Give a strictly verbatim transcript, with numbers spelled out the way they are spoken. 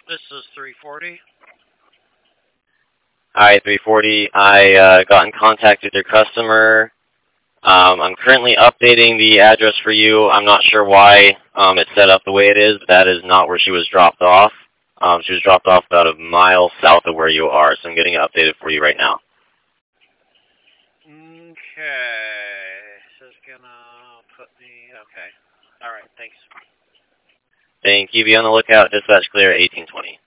This is three forty. Hi, three forty. I uh, got in contact with your customer. Um, I'm currently updating the address for you. I'm not sure why um, it's set up the way it is, but that is not where she was dropped off. Um, she was dropped off about a mile south of where you are, so I'm getting it updated for you right now. Okay. This is gonna put me. Okay. All right. Thanks. Thank you. Be on the lookout. Dispatch clear eighteen twenty.